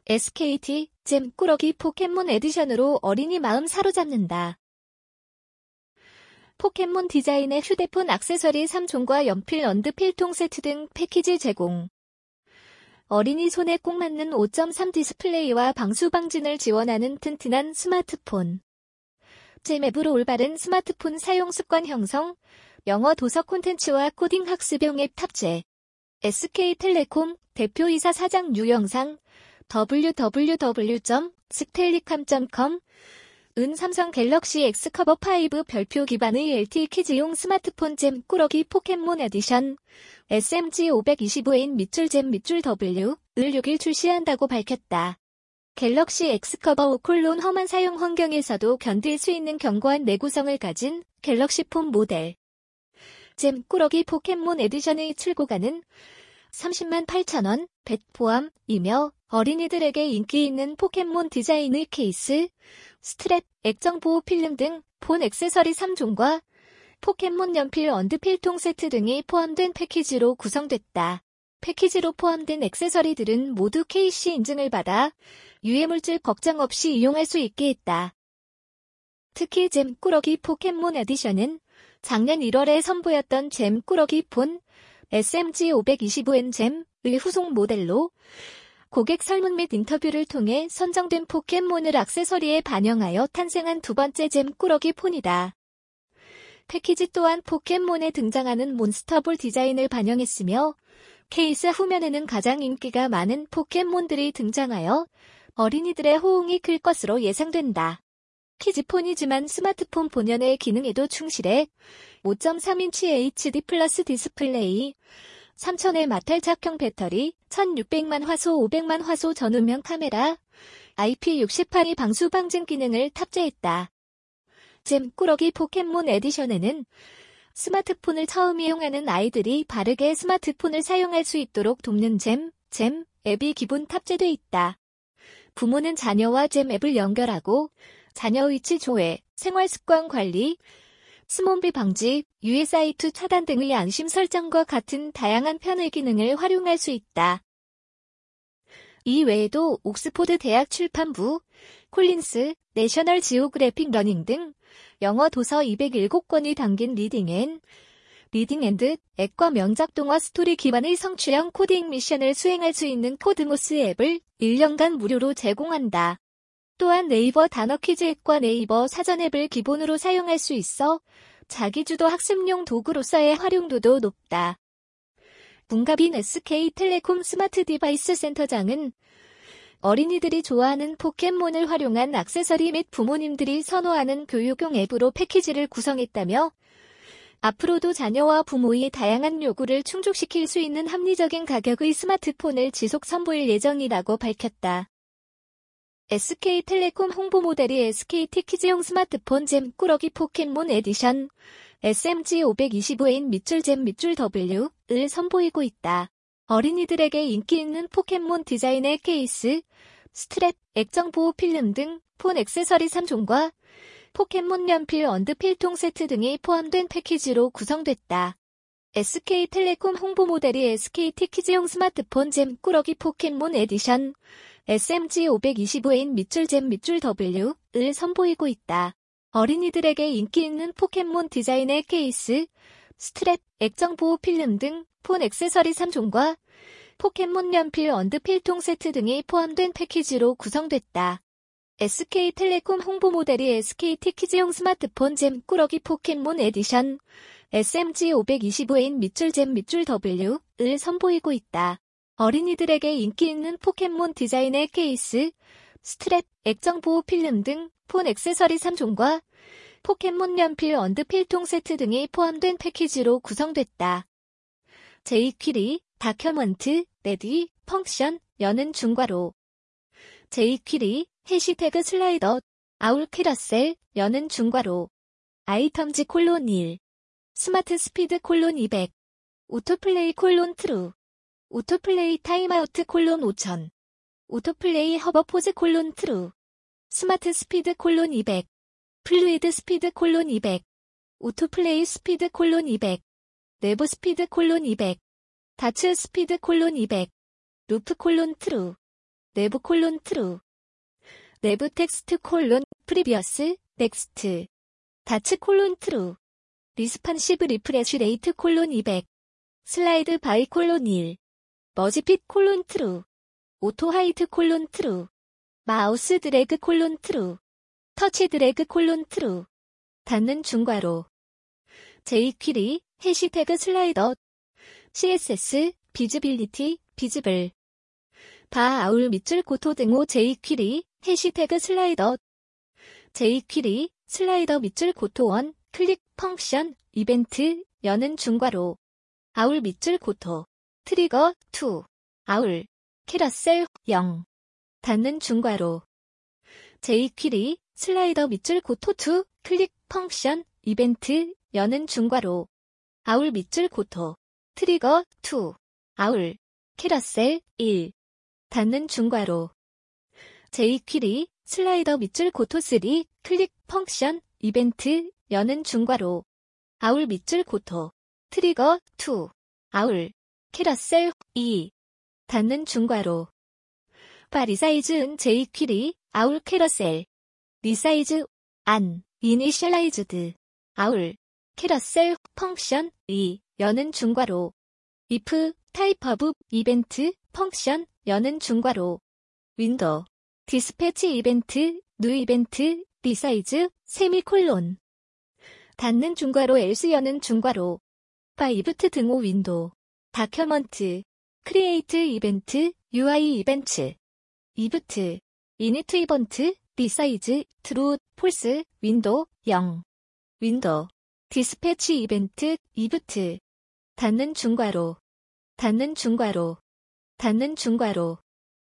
SKT 잼 꾸러기 포켓몬 에디션으로 어린이 마음 사로잡는다. 포켓몬 디자인의 휴대폰 액세서리 3종과 연필 언드 필통 세트 등 패키지 제공. 어린이 손에 꼭 맞는 5.3 디스플레이와 방수 방진을 지원하는 튼튼한 스마트폰. 잼 앱으로 올바른 스마트폰 사용 습관 형성, 영어 도서 콘텐츠와 코딩 학습용 앱 탑재. SK텔레콤 대표이사 사장 유영상 www.stellicom.com 은 삼성 갤럭시 X 커버 5 별표 기반의 LTE 키즈용 스마트폰 잼 꾸러기 포켓몬 에디션 SMG525N 밑줄 잼 밑줄 W 을 6일 출시한다고 밝혔다. 갤럭시 X 커버 5 험한 사용 환경에서도 견딜 수 있는 견고한 내구성을 가진 갤럭시 폰 모델. 잼 꾸러기 포켓몬 에디션의 출고가는 308,000원, 배 포함이며 어린이들에게 인기 있는 포켓몬 디자인의 케이스, 스트랩, 액정 보호 필름 등 폰 액세서리 3종과 포켓몬 연필 언드 필통 세트 등이 포함된 패키지로 구성됐다. 패키지로 포함된 액세서리들은 모두 KC 인증을 받아 유해물질 걱정 없이 이용할 수 있게 했다. 특히 잼 꾸러기 포켓몬 에디션은 작년 1월에 선보였던 잼 꾸러기 폰 SMG525N 잼의 후속 모델로 고객 설문 및 인터뷰를 통해 선정된 포켓몬을 액세서리에 반영하여 탄생한 두 번째 잼 꾸러기 폰이다. 패키지 또한 포켓몬에 등장하는 몬스터볼 디자인을 반영했으며 케이스 후면에는 가장 인기가 많은 포켓몬들이 등장하여 어린이들의 호응이 클 것으로 예상된다. 키즈폰이지만 스마트폰 본연의 기능에도 충실해 5.3인치 HD 플러스 디스플레이, 3000의 마탈착형 배터리, 1600만 화소 500만 화소 전후면 카메라, IP68이 방수 방진 기능을 탑재했다. 잼 꾸러기 포켓몬 에디션에는 스마트폰을 처음 이용하는 아이들이 바르게 스마트폰을 사용할 수 있도록 돕는 잼 앱이 기본 탑재돼 있다. 부모는 자녀와 잼 앱을 연결하고 자녀 위치 조회, 생활습관 관리, 스몬비 방지, 유해 사이트 차단 등의 안심 설정과 같은 다양한 편의 기능을 활용할 수 있다. 이 외에도 옥스포드 대학 출판부, 콜린스, 내셔널 지오그래픽 러닝 등 영어 도서 207권이 담긴 리딩 앤드 앱과 명작 동화 스토리 기반의 성취형 코딩 미션을 수행할 수 있는 코드모스 앱을 1년간 무료로 제공한다. 또한 네이버 단어 퀴즈 앱과 네이버 사전 앱을 기본으로 사용할 수 있어 자기주도 학습용 도구로서의 활용도도 높다. 문가빈 SK텔레콤 스마트 디바이스 센터장은 어린이들이 좋아하는 포켓몬을 활용한 액세서리 및 부모님들이 선호하는 교육용 앱으로 패키지를 구성했다며 앞으로도 자녀와 부모의 다양한 요구를 충족시킬 수 있는 합리적인 가격의 스마트폰을 지속 선보일 예정이라고 밝혔다. SK텔레콤 홍보 모델이 SKT 키즈용 스마트폰 잼 꾸러기 포켓몬 에디션 SMG525N 밑줄 잼 밑줄 W를 선보이고 있다. 어린이들에게 인기 있는 포켓몬 디자인의 케이스, 스트랩, 액정 보호 필름 등 폰 액세서리 3종과 포켓몬 연필 언드 필통 세트 등이 포함된 패키지로 구성됐다. SK텔레콤 홍보 모델이 SKT 키즈용 스마트폰 잼 꾸러기 포켓몬 에디션 SMG525N 밑줄 잼 밑줄 W를 선보이고 있다. 어린이들에게 인기 있는 포켓몬 디자인의 케이스, 스트랩, 액정 보호 필름 등 폰 액세서리 3종과 포켓몬 연필 언드 필통 세트 등이 포함된 패키지로 구성됐다. SK텔레콤 홍보 모델이 SKT 키즈용 스마트폰 잼 꾸러기 포켓몬 에디션 SMG525N 밑줄 잼 밑줄 W를 선보이고 있다. 어린이들에게 인기 있는 포켓몬 디자인의 케이스, 스트랩, 액정 보호 필름 등 폰 액세서리 3종과 포켓몬 연필 언드 필통 세트 등이 포함된 패키지로 구성됐다. 제이퀴리, 다큐먼트, 레디, 펑션, 여는 중괄호. 제이퀴리, 해시태그 슬라이더, 아울키라셀, 여는 중괄호. 아이텀즈 콜론 1. 스마트 스피드 콜론 200. 오토플레이 콜론 트루. 오토플레이 타임아우트 콜론 5000. 오토플레이 허버 포즈 콜론 트루. 스마트 스피드 콜론 200. 플루이드 스피드 콜론 200. 오토플레이 스피드 콜론 200. 내부 스피드 콜론 200. 다츠 스피드 콜론 200. 루프 콜론 트루. 내부 콜론 트루. 내부 텍스트 콜론 프리비어스 넥스트. 닫츠 콜론 트루. 리스판시브 리프레쉬 레이트 콜론 200. 슬라이드 바이 콜론 1. 머지핏 콜론 트루. 오토 하이트 콜론 트루. 마우스 드래그 콜론 트루. 터치 드래그 콜론 트루. 닫는 중괄호. jQuery 해시태그 슬라이더. CSS 비즈빌리티 비즈블. 바 아울 밑줄 고토 등호 jQuery 해시태그 슬라이더. jQuery 슬라이더 밑줄 고토 1 클릭 펑션 이벤트 여는 중괄호. 아울 밑줄 고토 트리거 2 아울 캐러셀 0 닫는 중괄호. jQuery 슬라이더 밑줄 고토 2 클릭 펑션 이벤트 여는 중괄호. 아울 밑줄 고토 트리거 2 아울 캐러셀 1 닫는 중괄호. jQuery 슬라이더 밑줄 고토 3 클릭 펑션 이벤트 여는 중괄호. 아울 밑줄 고토 트리거 2 아울 캐러셀 2 닫는 중괄호. 바 리사이즈은 jQuery 아울 캐러셀 리사이즈 안 이니셜라이즈드 아울 캐러셀 펑션 2 여는 중괄호. if 타입 오브 이벤트 펑션 여는 중괄호. 윈도우 디스패치 이벤트 뉴 이벤트 리사이즈 세미콜론 닫는 중괄호 else 여는 중괄호. 바 이브트 등호 윈도우 다큐먼트 크리에이트 이벤트 UI 이벤트 이브트 이니트 이벤트 리사이즈 트루 폴스 윈도우 0 윈도우 디스패치 이벤트 이브트 닫는 중괄호. 닫는 중괄호. 닫는 중괄호.